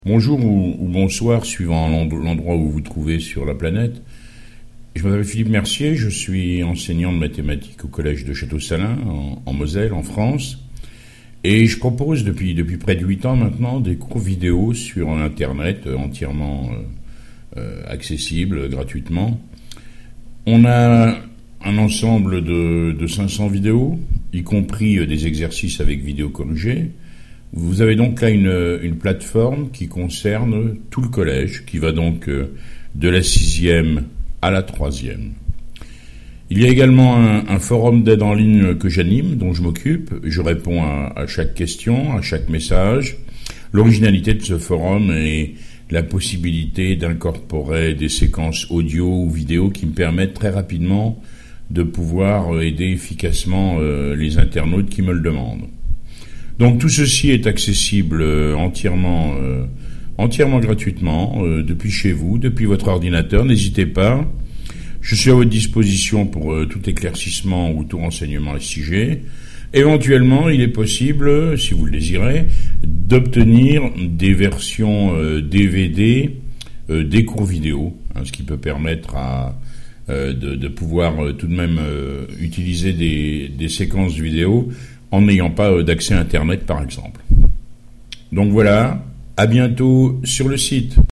Bonjour ou bonsoir, suivant l'endroit où vous vous trouvez sur la planète. Je m'appelle Philippe Mercier, je suis enseignant de mathématiques au collège de Château-Salins, en Moselle, en France. Et je propose depuis près de 8 ans maintenant des cours vidéo sur Internet, entièrement accessibles gratuitement. On a un ensemble de 500 vidéos, y compris des exercices avec vidéo corrigée. Vous avez donc là une plateforme qui concerne tout le collège, qui va donc de la 6e à la 3e. Il y a également un forum d'aide en ligne que j'anime, dont je m'occupe. Je réponds à chaque question, à chaque message. L'originalité de ce forum est la possibilité d'incorporer des séquences audio ou vidéo qui me permettent très rapidement de pouvoir aider efficacement les internautes qui me le demandent. Donc tout ceci est accessible entièrement gratuitement depuis chez vous, depuis votre ordinateur. N'hésitez pas. Je suis à votre disposition pour tout éclaircissement ou tout renseignement à ce sujet. Éventuellement, il est possible, si vous le désirez, d'obtenir des versions DVD des cours vidéo, ce qui peut permettre de pouvoir tout de même utiliser des séquences vidéo en n'ayant pas d'accès à Internet, par exemple. Donc voilà, à bientôt sur le site.